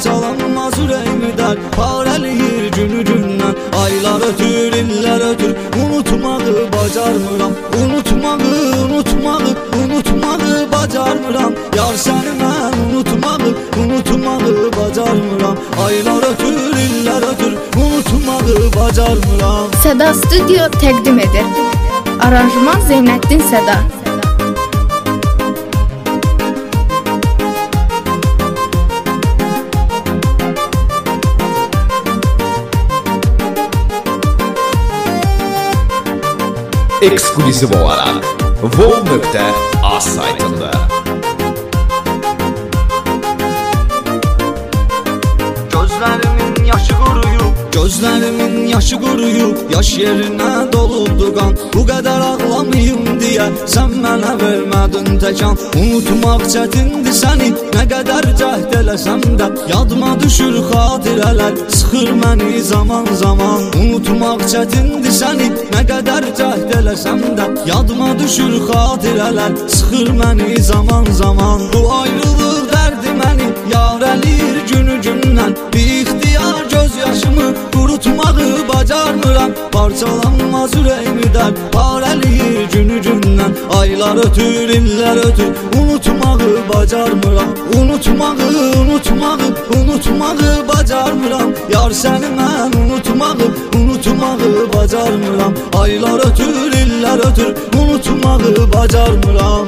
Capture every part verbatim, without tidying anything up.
parçalanmaz ürəyimi dər parəliyir günü gündən. Aylar ötür, illər ötür, unutmağı bacarmıram. Unutmağı, unutmağı, unutmağı bacarmıram. Yar səni mən unutmağı, unutmağı bacarmıram. Aylar ötür, illər ötür, unutmağı bacarmıram. Səda Studio təqdim edir. Aranjman Zeynəddin Səda. Ekskluziv olarak vol nöqtə az saytında. Gözlərimin yaşı quruyub, gözlərimin yaşı quruyub, yaş yerinə dolubdu qan. Bu qədər ağlamayım deyə sən mənə vermədin təkan. Unutmaq çətindir səni, nə qədər cəhd eləsəm də yadıma düşür xatirələr, sıxır məni zaman zaman. Unutmaq çətindir səni, nə qədər cəhd eləsəm də yadıma düşür xatirələr, sıxır məni zaman zaman. Bu ayrılıq dərdi məni yar eləyir günü gündən. Bir ixtiyar göz yaşımı qurutmağı bacarmıram. Parçalanmaz ürəyimi dər parəliyir günü gündən. Aylar ötür, illər ötür, unutmağı bacarmıram. Unutmağı, unutmağı, unutmağı bacarmıram. Yar səni mən unutmağı, unutmağı bacarmıram. Aylar ötür, illər ötür, unutmağı bacarmıram.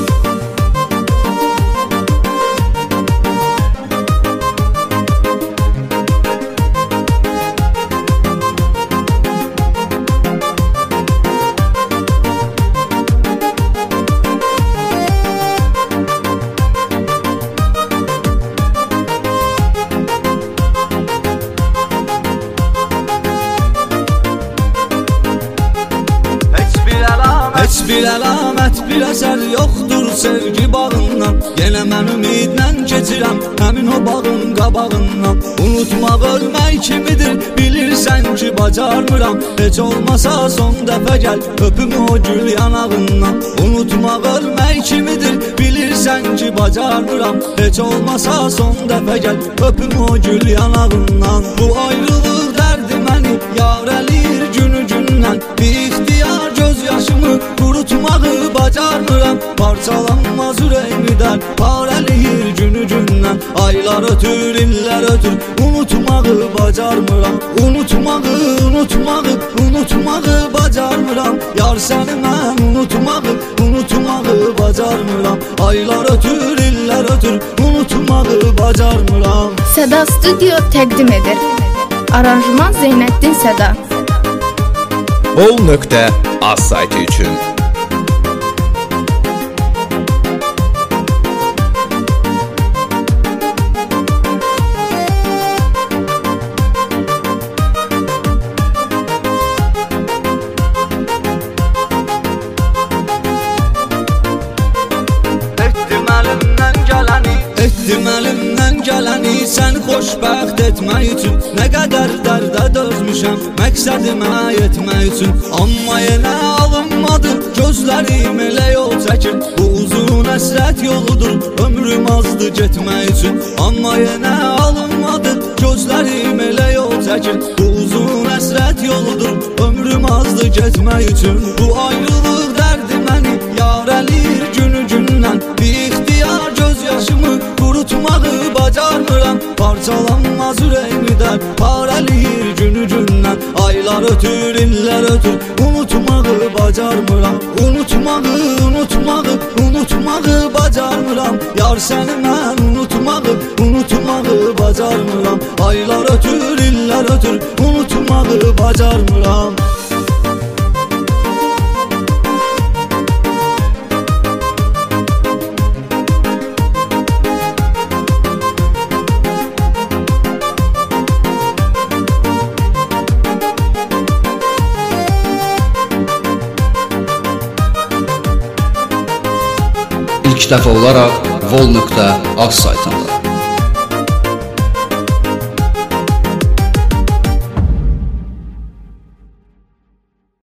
Heç bir əlamət, bir əsər yoxdur sevgi bağından. Yenə mən ümidlə keçirəm həmin o bağın qabağından. Unutmaq ölmək kimidir, bilirsən ki bacarmıram. Heç olmasa son dəfə gəl, öpüm o gül yanağından. Unutmaq ölmək kimidir, bilirsən ki bacarmıram. Heç olmasa son dəfə gəl, öpüm o gül yanağından. Bu ayrılıq dərdi məni yar eləyir günü gündən. Bir ixtiyar göz yaşımı qurutmağı bacarmıram. Parçalanmaz ürəyimi dər parəliyir günü gündən. Aylar ötür, illər ötür, unutmağı bacarmıram. Unutmağı, unutmağı, unutmağı bacarmıram. Yar səni mən unutmağı, unutmağı bacarmıram. Aylar ötür, illər ötür, unutmağı bacarmıram. Səda Studio təqdim edir. Aranjman Zeynəddin Səda. vol nöqtə az saytı üçün. Etdim əlimdən gələni səni xoşbəxt etmək üçün. Nə qədər dərdə dözmüşəm məqsədimə yetmək üçün. Amma yenə alınmadı gözlərim elə yol çəkir. Bu uzun əsrət yoludur ömrüm azdı getmək üçün. Amma yenə alınmadı gözlərim elə yol çəkir. Bu uzun əsrət yoludur ömrüm azdı getmək üçün. Bu ayrılıq dərdi məni yar eləyir günü gündən. Bir ixtiyar göz yaşımı qurutmağı bacarmıram. Parçalanmaz ürəyimi dər parəliyir günü gündən. Aylar ötür, illər ötür, unutmağı bacarmıram. Unutmağı, unutmağı, unutmağı bacarmıram. Yar səni mən unutmağı, unutmağı bacarmıram. Aylar ötür, illər ötür, unutmağı bacarmıram. İlk dəfə olaraq vol nöqtə az saytında.